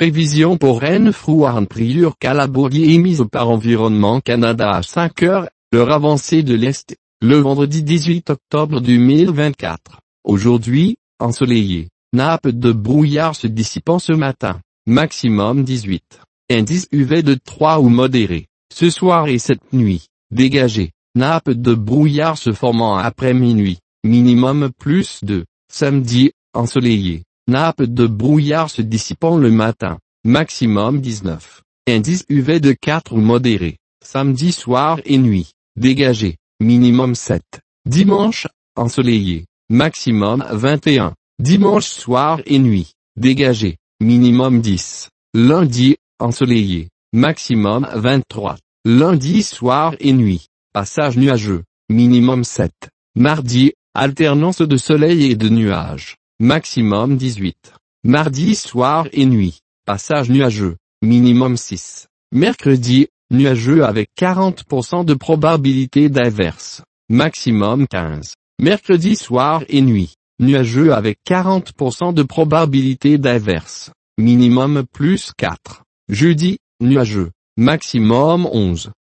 Prévision pour Rennes-Frouarn. Priure Calabourgie émise par Environnement Canada à 5 heures, l'heure avancée de l'Est, le vendredi 18 octobre 2024. Aujourd'hui, ensoleillé. Nappe de brouillard se dissipant ce matin. Maximum 18. Indice UV de 3 ou modéré. Ce soir et cette nuit. Dégagé. Nappe de brouillard se formant après minuit. Minimum plus 2. Samedi, ensoleillé. Nappe de brouillard se dissipant le matin. Maximum 19. Indice UV de 4 ou modéré. Samedi soir et nuit. Dégagé. Minimum 7. Dimanche, ensoleillé. Maximum 21. Dimanche soir et nuit. Dégagé. Minimum 10. Lundi, ensoleillé. Maximum 23. Lundi soir et nuit. Passage nuageux. Minimum 7. Mardi, alternance de soleil et de nuages. Maximum 18. Mardi soir et nuit. Passage nuageux. Minimum 6. Mercredi, nuageux avec 40% de probabilité d'averse. Maximum 15. Mercredi soir et nuit. Nuageux avec 40% de probabilité d'averse. Minimum plus 4. Jeudi, nuageux. Maximum 11.